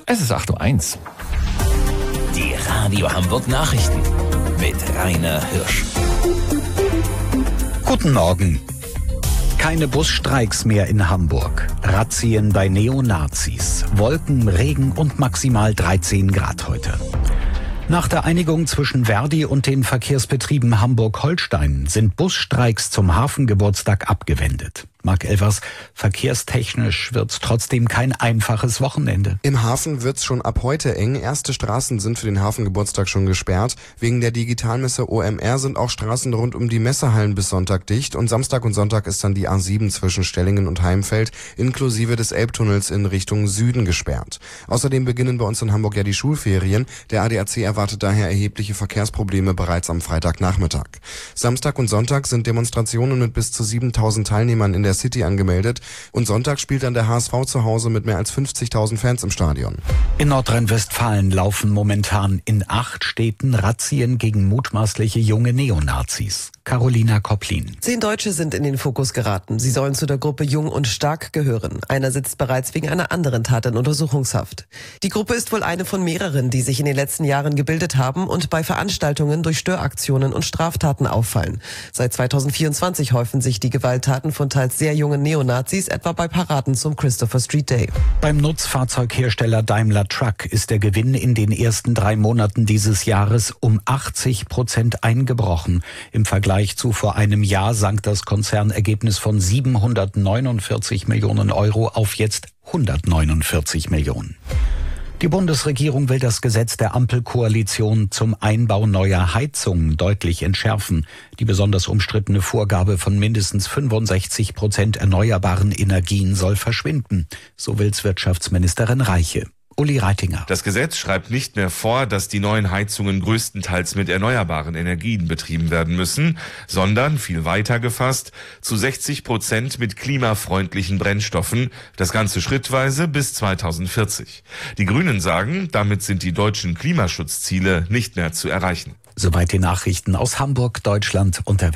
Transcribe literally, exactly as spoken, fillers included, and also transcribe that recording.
Es ist acht Uhr eins. Die Radio Hamburg Nachrichten mit Rainer Hirsch. Guten Morgen. Keine Busstreiks mehr in Hamburg. Razzien bei Neonazis. Wolken, Regen und maximal dreizehn Grad heute. Nach der Einigung zwischen Verdi und den Verkehrsbetrieben Hamburg-Holstein sind Busstreiks zum Hafengeburtstag abgewendet. Marc Elvers, verkehrstechnisch wird's trotzdem kein einfaches Wochenende. Im Hafen wird's schon ab heute eng. Erste Straßen sind für den Hafengeburtstag schon gesperrt. Wegen der Digitalmesse O M R sind auch Straßen rund um die Messehallen bis Sonntag dicht. Und Samstag und Sonntag ist dann die A sieben zwischen Stellingen und Heimfeld inklusive des Elbtunnels in Richtung Süden gesperrt. Außerdem beginnen bei uns in Hamburg ja die Schulferien. Der A D A C erwartet daher erhebliche Verkehrsprobleme bereits am Freitagnachmittag. Samstag und Sonntag sind Demonstrationen mit bis zu siebentausend Teilnehmern in der City angemeldet. Und Sonntag spielt dann der H S V zu Hause mit mehr als fünfzigtausend Fans im Stadion. In Nordrhein-Westfalen laufen momentan in acht Städten Razzien gegen mutmaßliche junge Neonazis. Carolina Kopplin. Zehn Deutsche sind in den Fokus geraten. Sie sollen zu der Gruppe Jung und Stark gehören. Einer sitzt bereits wegen einer anderen Tat in Untersuchungshaft. Die Gruppe ist wohl eine von mehreren, die sich in den letzten Jahren gebildet haben und bei Veranstaltungen durch Störaktionen und Straftaten auffallen. Seit zweitausendvierundzwanzig häufen sich die Gewalttaten von teils sehr jungen Neonazis, etwa bei Paraden zum Christopher Street Day. Beim Nutzfahrzeughersteller Daimler Truck ist der Gewinn in den ersten drei Monaten dieses Jahres um achtzig Prozent eingebrochen. Im Vergleich zu vor einem Jahr sank das Konzernergebnis von siebenhundertneunundvierzig Millionen Euro auf jetzt hundertneunundvierzig Millionen. Die Bundesregierung will das Gesetz der Ampelkoalition zum Einbau neuer Heizungen deutlich entschärfen. Die besonders umstrittene Vorgabe von mindestens fünfundsechzig Prozent erneuerbaren Energien soll verschwinden. So will's Wirtschaftsministerin Reiche. Uli Reitinger. Das Gesetz schreibt nicht mehr vor, dass die neuen Heizungen größtenteils mit erneuerbaren Energien betrieben werden müssen, sondern, viel weiter gefasst, zu sechzig Prozent mit klimafreundlichen Brennstoffen, das Ganze schrittweise bis zweitausendvierzig. Die Grünen sagen, damit sind die deutschen Klimaschutzziele nicht mehr zu erreichen. Soweit die Nachrichten aus Hamburg, Deutschland und der Welt.